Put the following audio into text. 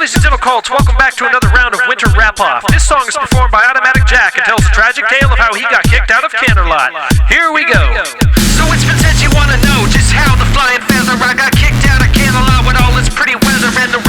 musicians and occults, welcome back to another round of Winter Wrap-Off. This song is performed by Automatic Jack and tells a tragic tale of how he got kicked out of Canterlot. Here we go. So it's been said you wanna know just how the flying feather I got kicked out of Canterlot with all its pretty weather and the